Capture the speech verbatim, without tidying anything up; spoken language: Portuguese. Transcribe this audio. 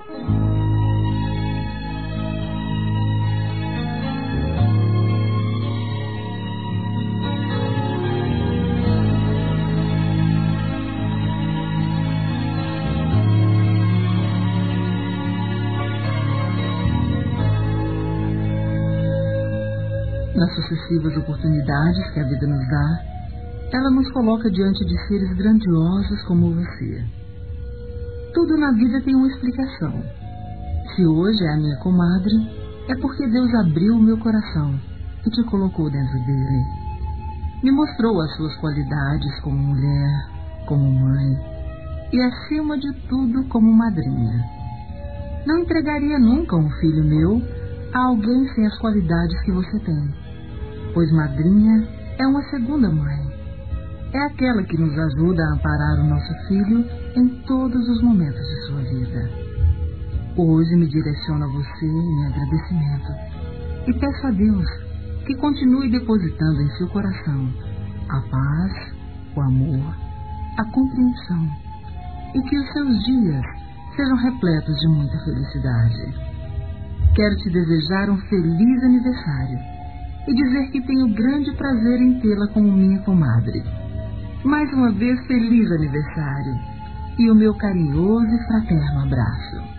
Nas sucessivas oportunidades que a vida nos dá, ela nos coloca diante de seres grandiosos como você. Tudo na vida tem uma explicação. Se hoje é a minha comadre, é porque Deus abriu o meu coração e te colocou dentro dele. Me mostrou as suas qualidades como mulher, como mãe e, acima de tudo, como madrinha. Não entregaria nunca um filho meu a alguém sem as qualidades que você tem, pois madrinha é uma segunda mãe. É aquela que nos ajuda a amparar o nosso filho em todos os momentos de sua vida. Hoje me direciono a você em agradecimento e peço a Deus que continue depositando em seu coração a paz, o amor, a compreensão e que os seus dias sejam repletos de muita felicidade. Quero te desejar um feliz aniversário e dizer que tenho grande prazer em tê-la como minha comadre. Mais uma vez, feliz aniversário e o meu carinhoso e fraterno abraço.